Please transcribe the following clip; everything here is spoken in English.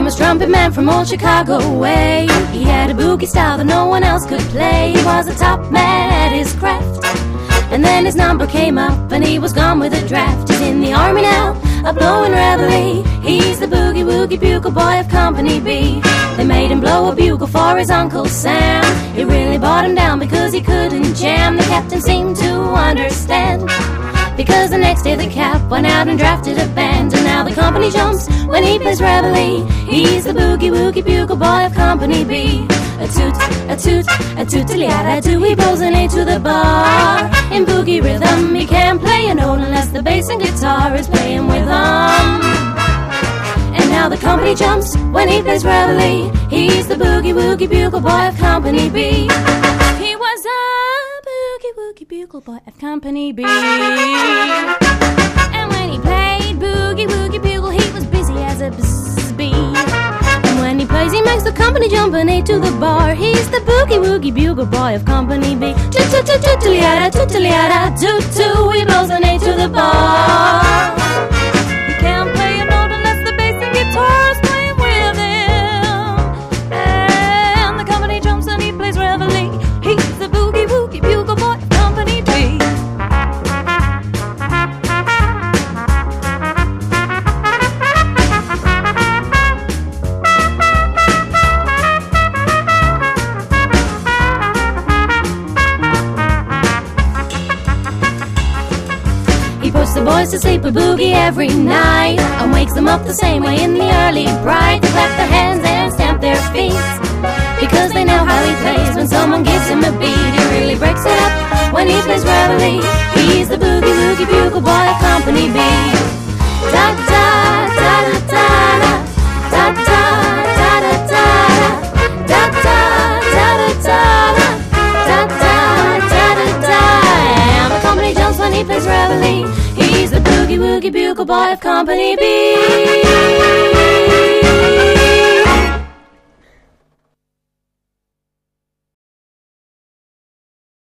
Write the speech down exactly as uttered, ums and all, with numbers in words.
famous trumpet man from old Chicago way. He had a boogie style that no one else could play. He was a top man at his craft, and then his number came up and he was gone with a draft. He's in the army now, a blowing reveille. He's the boogie woogie bugle boy of Company B. They made him blow a bugle for his Uncle Sam. It really brought him down because he couldn't jam. The captain seemed to understand, because the next day the cap went out and drafted a band. And now the company jumps when he plays reveille. He's the boogie woogie bugle boy of Company B. A toot, a toot, a toot-a-liada-doo. He blows an A to the bar. In boogie rhythm he can't play a note unless the bass and guitar is playing with him. And now the company jumps when he plays reveille. He's the boogie woogie bugle boy of Company B. He was a boogie woogie bugle boy of Company B. And when he played boogie woogie bugle, he was busy as a bee. And when he plays, he makes the company jump an A to the bar. He's the boogie woogie bugle boy of Company B. Toot-toot-toot-toot-liada, toot-liada, toot-toot. He blows an A to the bar. He can't play a note unless the bass and guitar is playing with him. And the company jumps and he plays reveille. He's the boogie woogie bugle boy of Company B. He puts the boys to sleep with boogie every night, and wakes them up the same way in the early bright. They clap their hands and stamp their feet, because they know how he plays. When someone gives him a beat, he really breaks it up when he plays reveille. He's the boogie woogie bugle boy of Company B. Da da da da da da da da da da da da da da da da da da. And the company jumps when he plays reveille. He's the boogie woogie bugle boy of Company B.